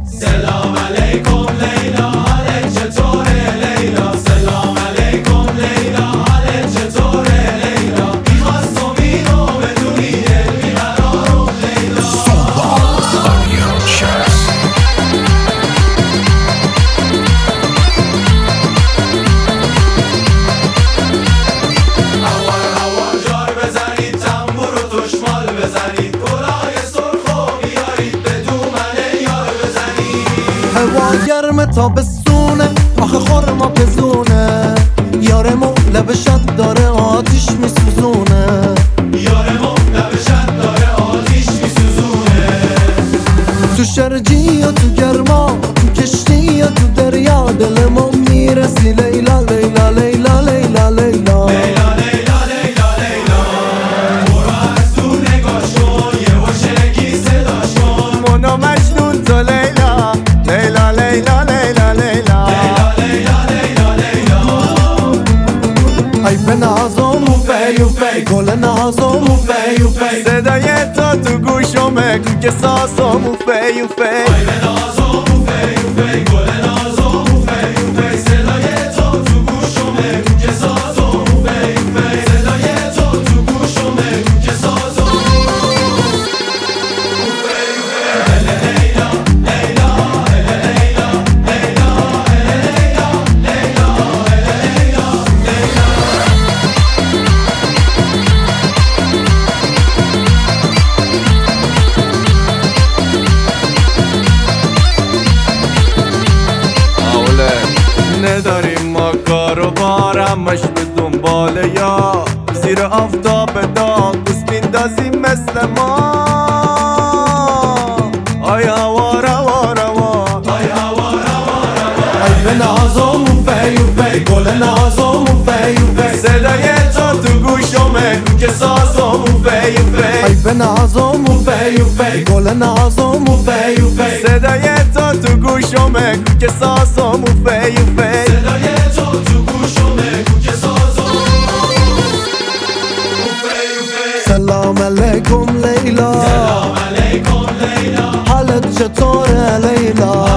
سلام علیکم لیلا، حالت چطوره لیلا؟ سلام علیکم لیلا، حالت چطوره لیلا؟ میخواستم اینو بدونی دل بیقرارم لیلا. هوار جار بزنید، تنبور و تشمال بزنید، گلای سرخ و بیارید به دومن یار بزنید. هوا گرمه تابستونه، آخه خورما پزونه، یارمو لبشت داره آتیش میسوزونه. یارمو لبشت داره آتیش میسوزونه. تو شرجی یا تو گرما، تو کشتی یا تو دریا، دلمو میرسی لیلا لیلا لیلا لیلا لیلا. مونا مجنون تو لیلا لیلا لیلا لیلا لیلا. ای به نازم و فی و فی، گل نازم و فی و فی، صدای تو گوشمه که سازم و فی و فی. ای به نازم و فی و فی، گل نازم و فی و فی، صدای تو گوشمه که سازم و فی و فی، صدای تو گوشمه که سازم و فی و فی. لیلا لیلا لیلا لیلا لیلا لیلا لیلا. نداریم ما کارو بار، همش به دنبال یا زیر آفتاب داغ دوست میندازیم مثل ما. آی هوار هوار هوار، ای هوار هوار هوار. ای به نازم و فی و فی، گل نازم و فی و فی، صدای تو گوشمه که سازم و فی و ای فی. به نازم و فی و فی، گل نازم و فی و فی، صدای تو گوشمه که سازم و فی و فی. صدای تو گوشمه که سازم و فی و فی. سلام علیکم لیلا، سلام علیکم لیلا، حالت چطوره لیلا؟